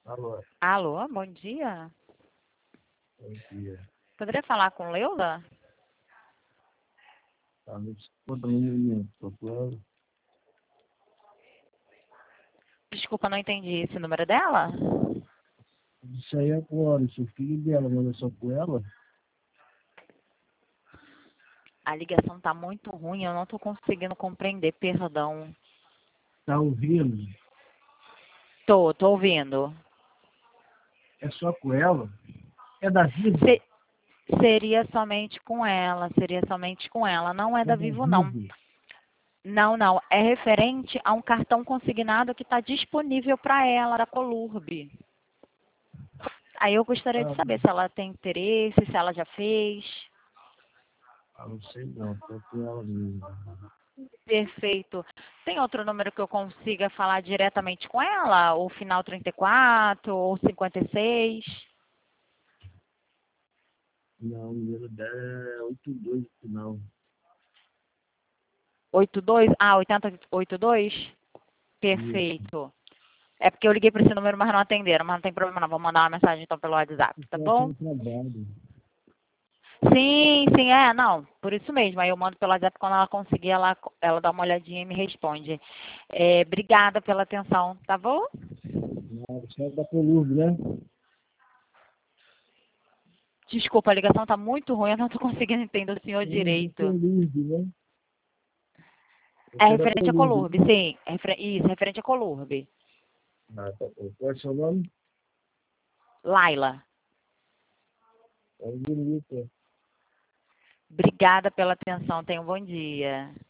Alô, Alô, bom dia. bom dia. Poderia falar com Leila? Tá me escutando, tô falando. Desculpa, não entendi esse número dela. Isso aí agora, se o filho dela manda só com ela, A ligação tá muito ruim, eu não tô conseguindo compreender, perdão. tá ouvindo, Tô ouvindo. é só com ela, é da vida, Se- Seria somente com ela, Não é é da da Vivo, não. vida. Não. É referente a um cartão consignado que está disponível para ela, da Colurb. Aí eu gostaria de Ah, saber se ela tem interesse, se ela já fez. não sei não, tô com ela mesmo. Perfeito. Tem outro número que eu consiga falar diretamente com ela? O final 34 ou 56? Não, o número dela é 82 no final. 82? Ah, 8082? Isso. Perfeito. É porque eu liguei para esse número, mas não atenderam. Mas não tem problema não. Vou mandar uma mensagem então pelo WhatsApp, tá Porque ela tá bom? no trabalho. Sim, não. Por isso mesmo. Aí eu mando pelo WhatsApp quando ela conseguir, ela dá uma olhadinha e me responde. Obrigada pela atenção, tá bom? Não, você é da Colurb, né? Desculpa, a ligação tá muito ruim, eu não tô conseguindo entender o senhor É da direito. Colurb, né? É Você é da referente a Colurb, Colurb, né? sim. Isso, referente a Colurb. Ah, tá bom. Qual é o seu nome? Laila, É o Vinícius. obrigada pela atenção. Tenha um bom dia.